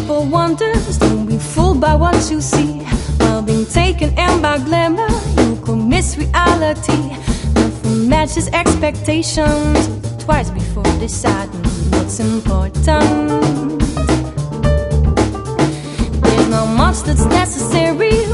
simple wonders. Don't be fooled by what you see. While being taken in by glamour, you could miss reality. Nothing matches expectations. Twice before deciding what's important. There's not much that's necessary.